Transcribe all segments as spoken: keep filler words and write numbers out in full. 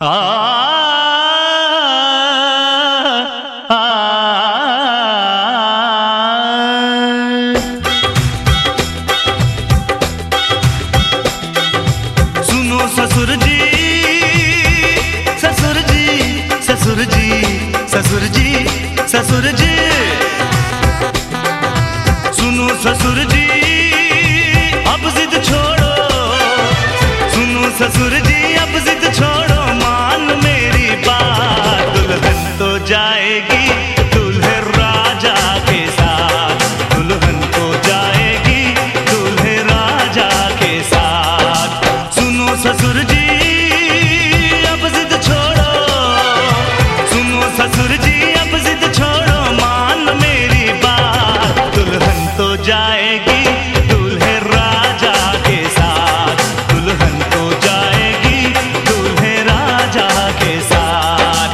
आ, आ, आ, सुनो ससुर जी ससुर जी ससुर जी ससुर जी ससुर जी सुनो ससुर जी अब जिद छोड़ो, सुनो ससुर जी अब जिद छोड़ो, मान मेरी बात। दुल्हन तो जाएगी दूल्हे राजा के साथ, दुल्हन तो जाएगी दूल्हे राजा के साथ। सुनो ससुर जी अब जिद छोड़ो, सुनो ससुर जी अब जिद छोड़ो, मान मेरी बात। दुल्हन तो जाएगी दूल्हे राजा के साथ, दुल्हन तो जाएगी दूल्हे राजा के साथ।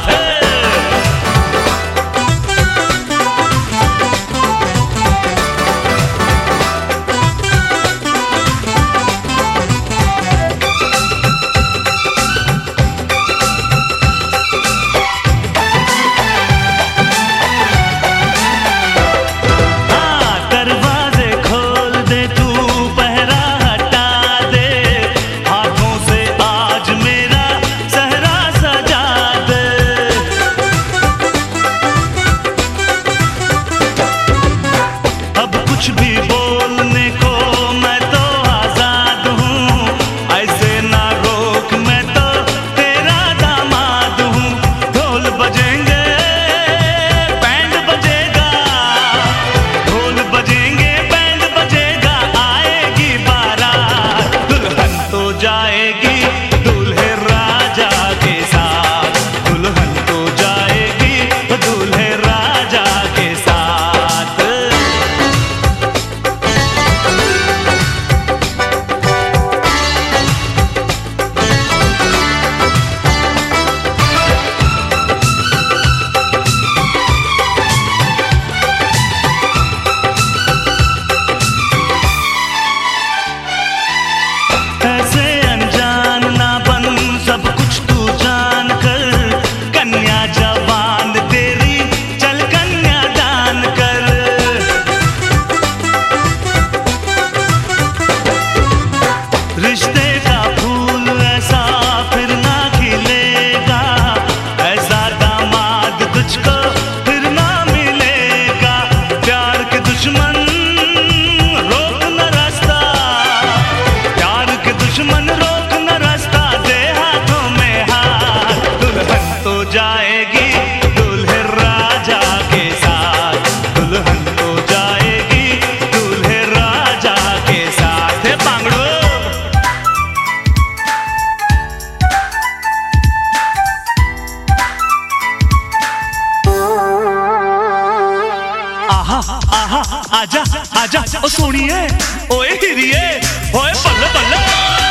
आजा आजा ओ सोनिए ओए हिरिए ओए बल्ले बल्ले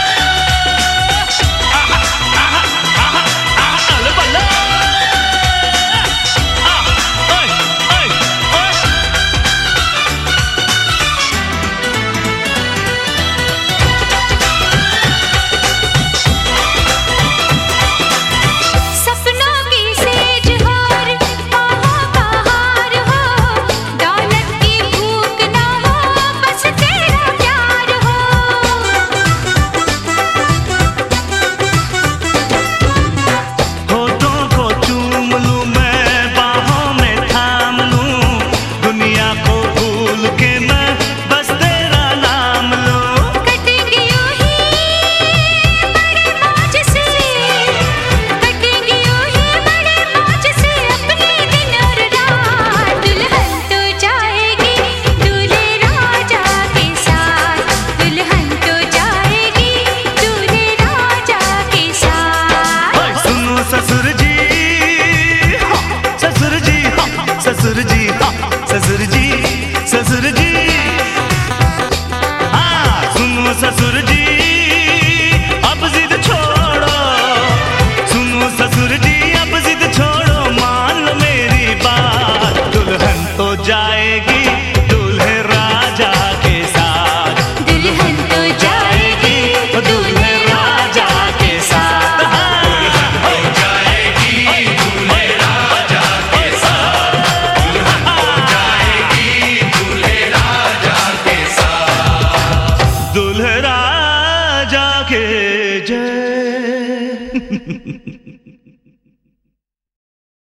आहा आहा आहा आहा अले बल्ले आ ओए ओए ओए सपनों की सेज हार बाहों का हार हो, दौलत की भूख ना हो, बस तेरा प्यार हो। जय